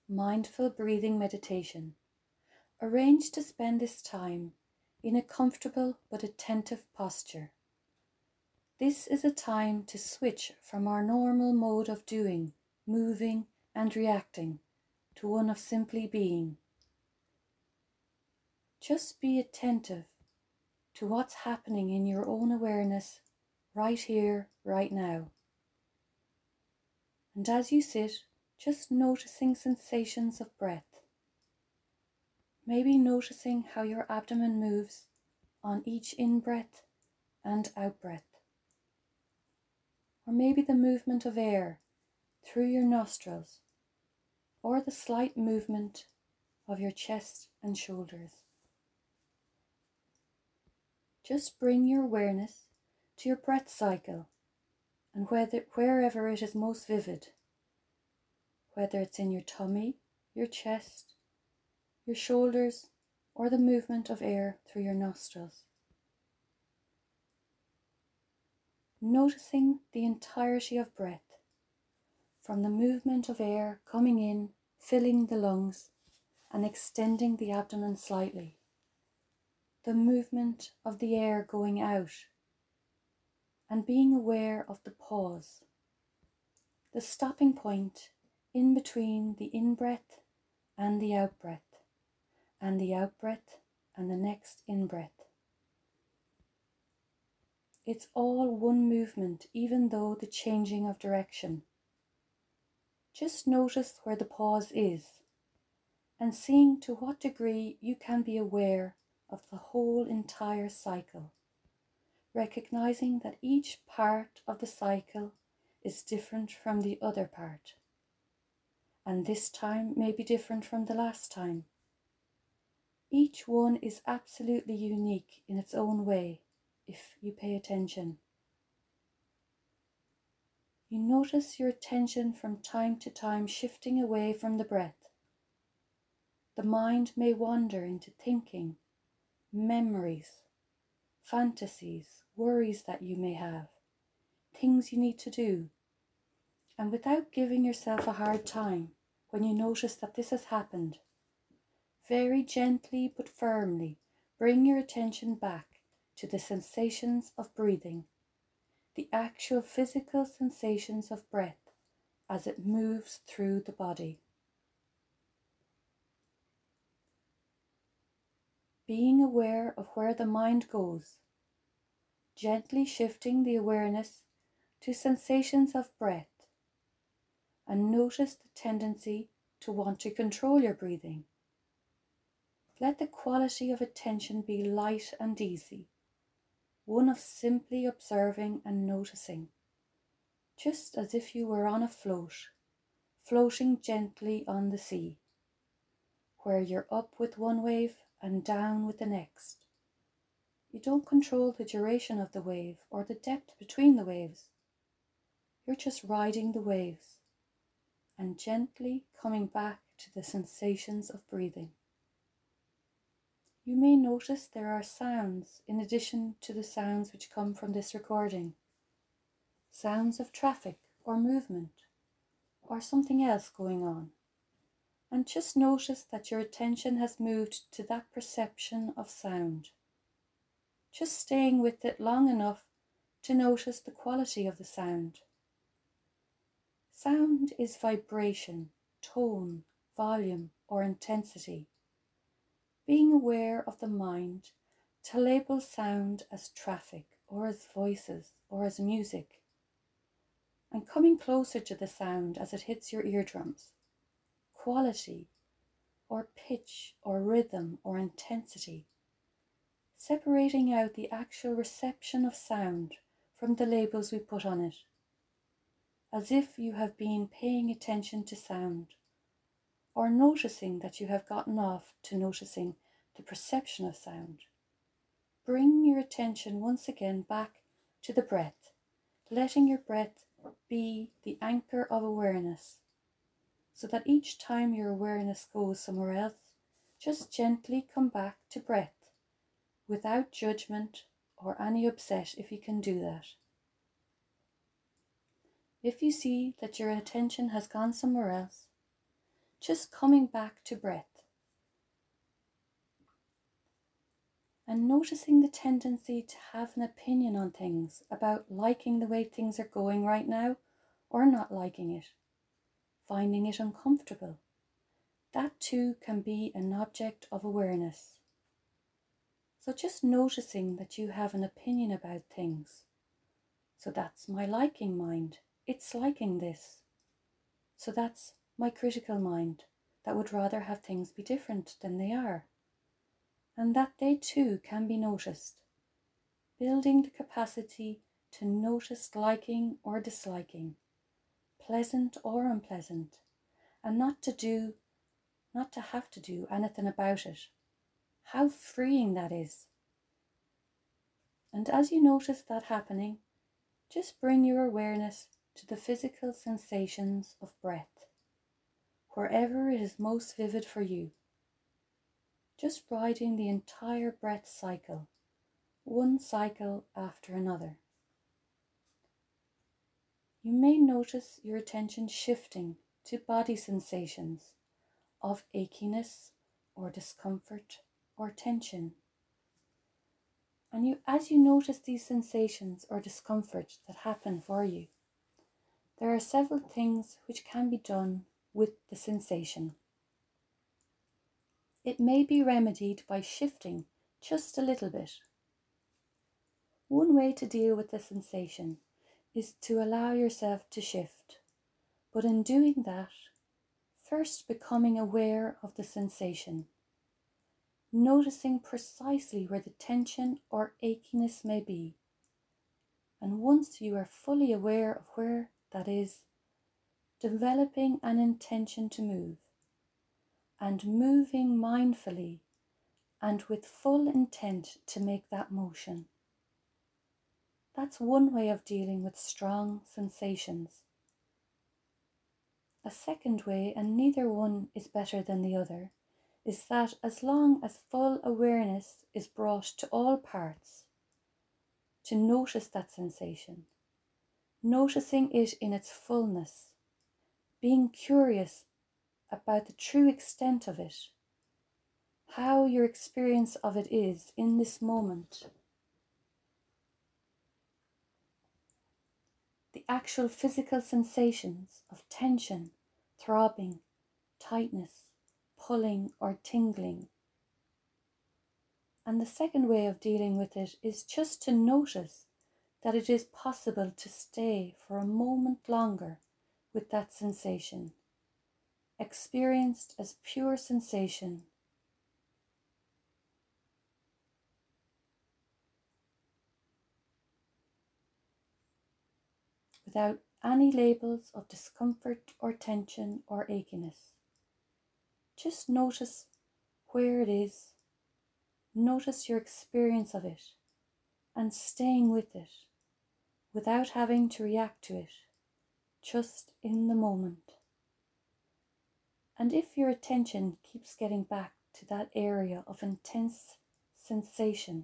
mindful breathing meditation. Arrange to spend this time in a comfortable but attentive posture. This is a time to switch from our normal mode of doing, moving and reacting to one of simply being. Just be attentive to what's happening in your own awareness right here, right now. And as you sit, just noticing sensations of breath. Maybe noticing how your abdomen moves on each in-breath and out-breath. Or maybe the movement of air through your nostrils, or the slight movement of your chest and shoulders. Just bring your awareness to your breath cycle and wherever it is most vivid, whether it's in your tummy, your chest, your shoulders, or the movement of air through your nostrils. Noticing the entirety of breath, from the movement of air coming in, filling the lungs, and extending the abdomen slightly, the movement of the air going out, and being aware of the pause, the stopping point in between the in-breath and the out-breath, and the out-breath and the next in-breath. It's all one movement, even though the changing of direction. Just notice where the pause is, and seeing to what degree you can be aware of the whole entire cycle, recognizing that each part of the cycle is different from the other part, and this time may be different from the last time. Each one is absolutely unique in its own way, if you pay attention. You notice your attention from time to time shifting away from the breath. The mind may wander into thinking, memories, fantasies, worries that you may have, things you need to do. And without giving yourself a hard time, when you notice that this has happened, very gently but firmly bring your attention back to the sensations of breathing, the actual physical sensations of breath as it moves through the body. Being aware of where the mind goes, gently shifting the awareness to sensations of breath, and notice the tendency to want to control your breathing. Let the quality of attention be light and easy, one of simply observing and noticing, just as if you were on a float, floating gently on the sea, where you're up with one wave and down with the next. You don't control the duration of the wave or the depth between the waves. You're just riding the waves and gently coming back to the sensations of breathing. You may notice there are sounds in addition to the sounds which come from this recording. Sounds of traffic or movement or something else going on. And just notice that your attention has moved to that perception of sound. Just staying with it long enough to notice the quality of the sound. Sound is vibration, tone, volume, or intensity. Being aware of the mind to label sound as traffic or as voices or as music, and coming closer to the sound as it hits your eardrums. Quality or pitch or rhythm or intensity, separating out the actual reception of sound from the labels we put on it, as if you have been paying attention to sound, or noticing that you have gotten off to noticing the perception of sound. Bring your attention once again back to the breath, letting your breath be the anchor of awareness, so that each time your awareness goes somewhere else, just gently come back to breath, without judgment or any upset if you can do that. If you see that your attention has gone somewhere else, just coming back to breath. And noticing the tendency to have an opinion on things, about liking the way things are going right now or not liking it, finding it uncomfortable. That too can be an object of awareness. So just noticing that you have an opinion about things. So that's my liking mind. It's liking this. So that's my critical mind that would rather have things be different than they are. And that they too can be noticed. Building the capacity to notice liking or disliking, pleasant or unpleasant, and not to have to do anything about it. How freeing that is. And as you notice that happening, just bring your awareness to the physical sensations of breath, wherever it is most vivid for you. Just riding the entire breath cycle, one cycle after another. You may notice your attention shifting to body sensations of achiness or discomfort or tension. And as you notice these sensations or discomfort that happen for you, there are several things which can be done with the sensation. It may be remedied by shifting just a little bit. One way to deal with the sensation is to allow yourself to shift, but in doing that, first becoming aware of the sensation, noticing precisely where the tension or achiness may be. And once you are fully aware of where that is, developing an intention to move, and moving mindfully and with full intent to make that motion. That's one way of dealing with strong sensations. A second way, and neither one is better than the other, is that as long as full awareness is brought to all parts, to notice that sensation, noticing it in its fullness, being curious about the true extent of it, how your experience of it is in this moment. The actual physical sensations of tension, throbbing, tightness, pulling or tingling. And the second way of dealing with it is just to notice that it is possible to stay for a moment longer with that sensation, experienced as pure sensation. Without any labels of discomfort or tension or achiness. Just notice where it is, notice your experience of it, and staying with it, without having to react to it, just in the moment. And if your attention keeps getting back to that area of intense sensation,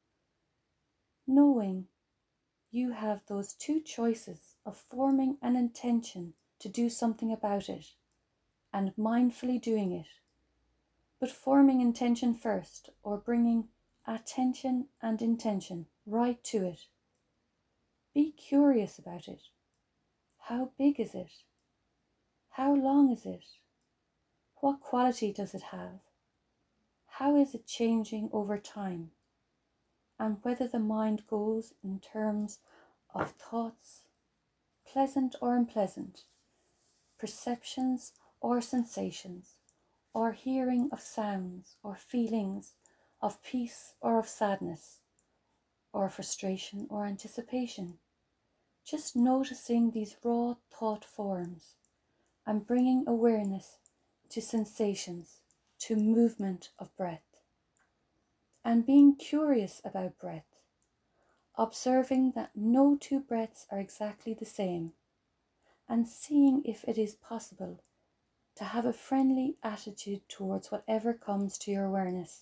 knowing you have those two choices of forming an intention to do something about it and mindfully doing it, but forming intention first or bringing attention and intention right to it. Be curious about it. How big is it? How long is it? What quality does it have? How is it changing over time? And whether the mind goes in terms of thoughts, pleasant or unpleasant, perceptions or sensations, or hearing of sounds or feelings of peace or of sadness, or frustration or anticipation. Just noticing these raw thought forms and bringing awareness to sensations, to movement of breath. And being curious about breath, observing that no two breaths are exactly the same, and seeing if it is possible to have a friendly attitude towards whatever comes to your awareness.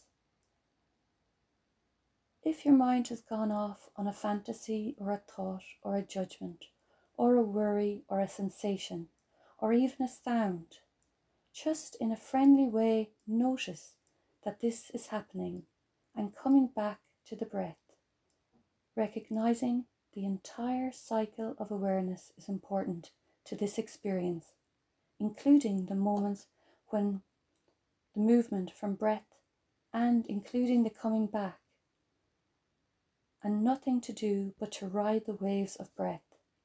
If your mind has gone off on a fantasy or a thought or a judgment or a worry or a sensation or even a sound, Just in a friendly way, notice that this is happening and coming back to the breath, recognizing the entire cycle of awareness is important to this experience, including the moments when the movement from breath and including the coming back, and nothing to do but to ride the waves of breath.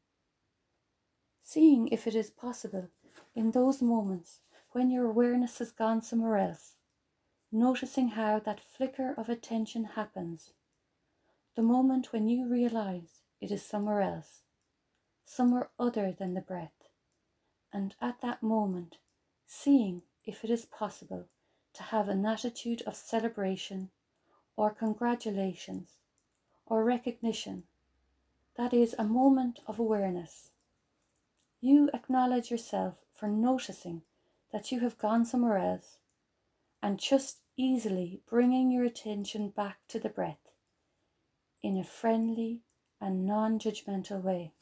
Seeing if it is possible in those moments when your awareness has gone somewhere else, noticing how that flicker of attention happens, the moment when you realize it is somewhere else, somewhere other than the breath, and at that moment, seeing if it is possible to have an attitude of celebration or congratulations or recognition. That is a moment of awareness. You acknowledge yourself for noticing that you have gone somewhere else and just easily bringing your attention back to the breath in a friendly and non-judgmental way.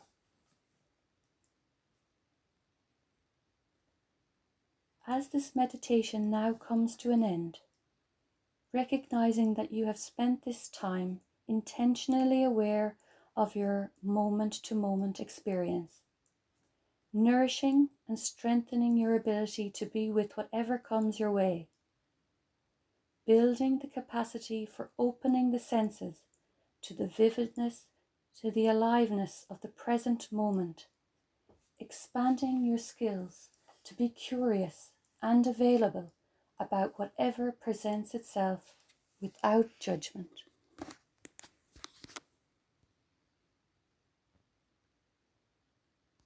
As this meditation now comes to an end, recognizing that you have spent this time intentionally aware of your moment-to-moment experience, nourishing and strengthening your ability to be with whatever comes your way, building the capacity for opening the senses to the vividness, to the aliveness of the present moment, expanding your skills to be curious and available about whatever presents itself without judgment.